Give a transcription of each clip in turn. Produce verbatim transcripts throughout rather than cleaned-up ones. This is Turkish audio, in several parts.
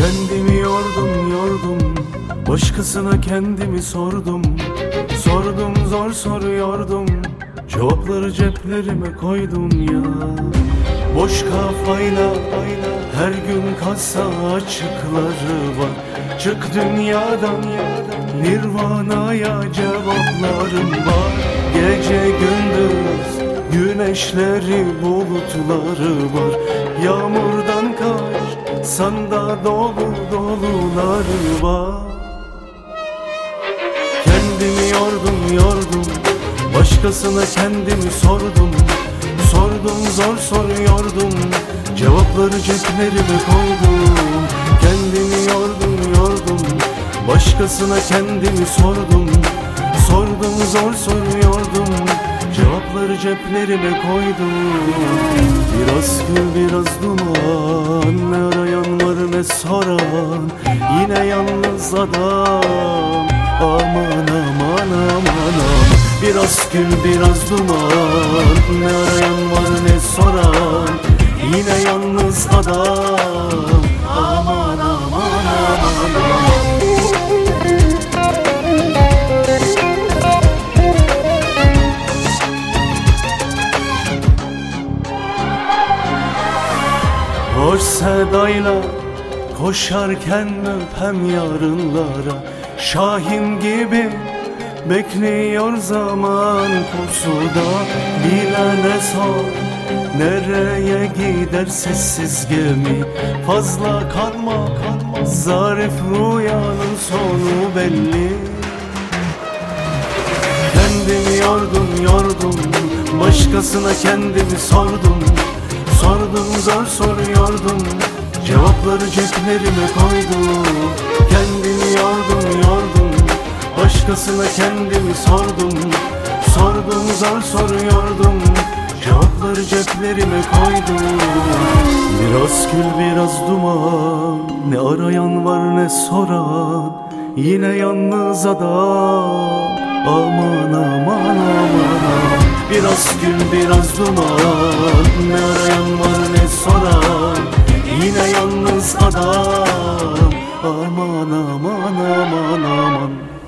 Kendimi yordum yordum, başkasına kendimi sordum. Sordum zor soruyordum, cevapları ceplerime koydum ya. Boş kafayla her gün kasa açıkları var. Çık dünyadan Nirvana'ya cevaplarım var. Gece gündüz güneşleri bulutları var. Yağmurdan kaç sanda dolu doluları var. Kendimi yordum yordum, başkasına kendimi sordum. Sordum zor soruyordum, cevapları ceplerime koydum. Kendimi yordum yordum, başkasına kendimi sordum. Sordum zor soruyordum, cevapları ceplerime koydum. Biraz gül biraz duman, ne arayan var ne soran. Yine yalnız adam, aman aman aman aman. Biraz gül biraz duman, ne arayan var ne soran. Yine yalnız adam, aman aman aman aman. Hoş sedayla koşarken öpem yarınlara. Şahin gibi bekliyor zaman pusuda. Bilene sor nereye gider sessiz gemi. Fazla kalma kalma, zarif rüyanın sonu belli. Kendimi yordum yordum, başkasına kendimi sordum. Sordum zor soruyordum, cevapları ceplerime koydum. Kendimi yordum yordum, başkasına kendimi sordum. Sordum zor soruyordum, cevapları ceplerime koydum. Biraz gül biraz duman, ne arayan var ne soran. Yine yalnız adam, aman aman aman aman. Biraz gül biraz duman, ne arayan var ne soran. Yine yalnız adam, aman aman aman aman.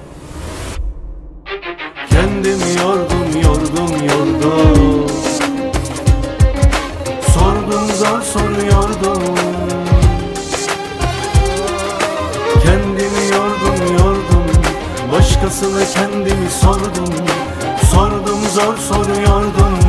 Kendimi yordum yordum yordum, sordum zor soruyordum. Kendimi yordum yordum, başkasına kendimi sordum. Sordum zor soruyordum,